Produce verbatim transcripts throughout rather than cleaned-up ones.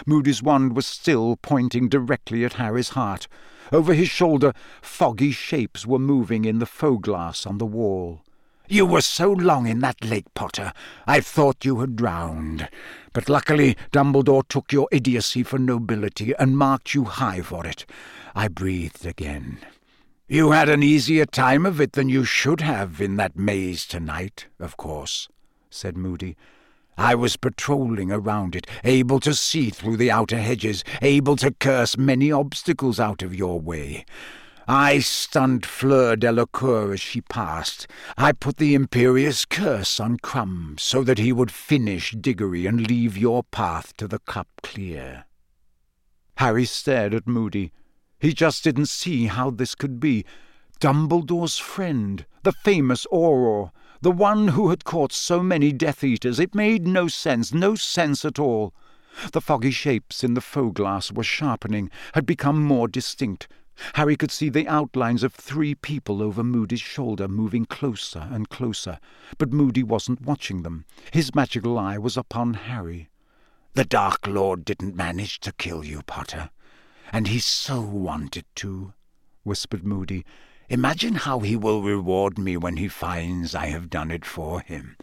Moody's wand was still pointing directly at Harry's heart. Over his shoulder, foggy shapes were moving in the foe-glass on the wall. "You were so long in that lake, Potter, I thought you had drowned. But luckily Dumbledore took your idiocy for nobility and marked you high for it. I breathed again. You had an easier time of it than you should have in that maze tonight, of course," said Moody. "I was patrolling around it, able to see through the outer hedges, able to curse many obstacles out of your way. I stunned Fleur Delacour as she passed. I put the Imperious Curse on Crumb so that he would finish Diggory and leave your path to the cup clear." Harry stared at Moody. He just didn't see how this could be. Dumbledore's friend, the famous Auror, the one who had caught so many Death Eaters. It made no sense, no sense at all. The foggy shapes in the foe-glass were sharpening, had become more distinct. Harry could see the outlines of three people over Moody's shoulder, moving closer and closer. But Moody wasn't watching them. His magical eye was upon Harry. "The Dark Lord didn't manage to kill you, Potter. And he so wanted to," whispered Moody. "Imagine how he will reward me when he finds I have done it for him.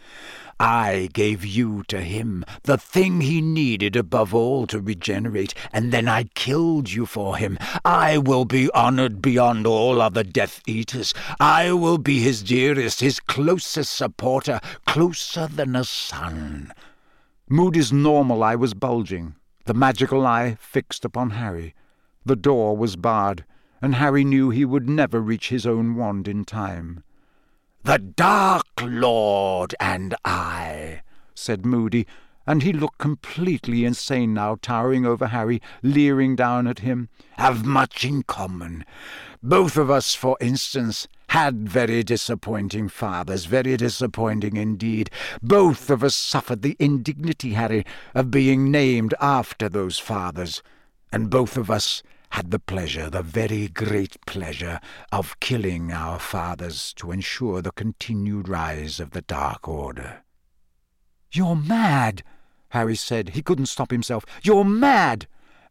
I gave you to him, the thing he needed above all to regenerate, and then I killed you for him. I will be honored beyond all other Death Eaters. I will be his dearest, his closest supporter, closer than a son." Moody's normal eye was bulging, the magical eye fixed upon Harry. The door was barred, and Harry knew he would never reach his own wand in time. "The Dark Lord and I," said Moody, and he looked completely insane now, towering over Harry, leering down at him, "have much in common. Both of us, for instance, had very disappointing fathers, very disappointing indeed. Both of us suffered the indignity, Harry, of being named after those fathers, and both of us had the pleasure, the very great pleasure, of killing our fathers to ensure the continued rise of the Dark Order." "You're mad," Harry said. He couldn't stop himself. "You're mad."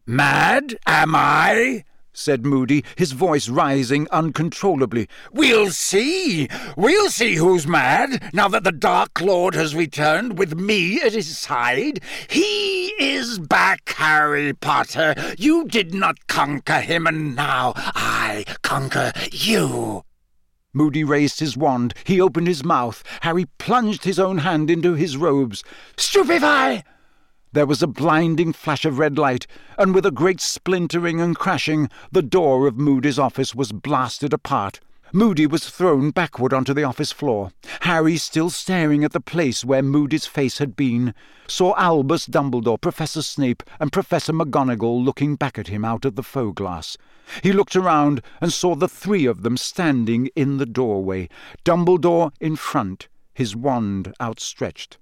"Mad, am I?" said Moody, his voice rising uncontrollably. "We'll see. We'll see who's mad, now that the Dark Lord has returned with me at his side. He is back, Harry Potter. You did not conquer him, and now I conquer you." Moody raised his wand. He opened his mouth. Harry plunged his own hand into his robes. "Stupefy!" There was a blinding flash of red light, and with a great splintering and crashing, the door of Moody's office was blasted apart. Moody was thrown backward onto the office floor. Harry, still staring at the place where Moody's face had been, saw Albus Dumbledore, Professor Snape, and Professor McGonagall looking back at him out of the foe-glass. He looked around and saw the three of them standing in the doorway, Dumbledore in front, his wand outstretched.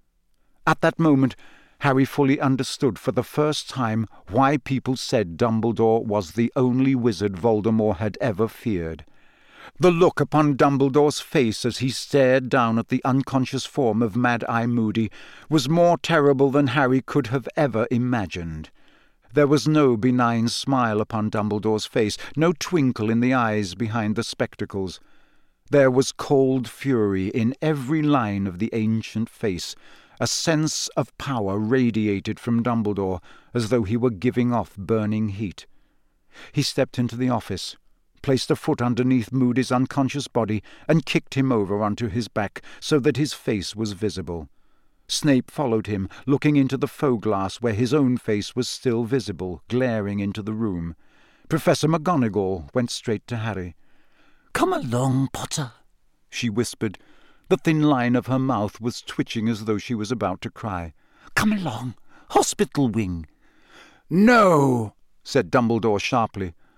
At that moment, Harry fully understood for the first time why people said Dumbledore was the only wizard Voldemort had ever feared. The look upon Dumbledore's face as he stared down at the unconscious form of Mad-Eye Moody was more terrible than Harry could have ever imagined. There was no benign smile upon Dumbledore's face, no twinkle in the eyes behind the spectacles. There was cold fury in every line of the ancient face. A sense of power radiated from Dumbledore, as though he were giving off burning heat. He stepped into the office, placed a foot underneath Moody's unconscious body, and kicked him over onto his back so that his face was visible. Snape followed him, looking into the foe-glass where his own face was still visible, glaring into the room. Professor McGonagall went straight to Harry. "Come along, Potter," she whispered. The thin line of her mouth was twitching as though she was about to cry. "Come along. Hospital wing." "No," said Dumbledore sharply.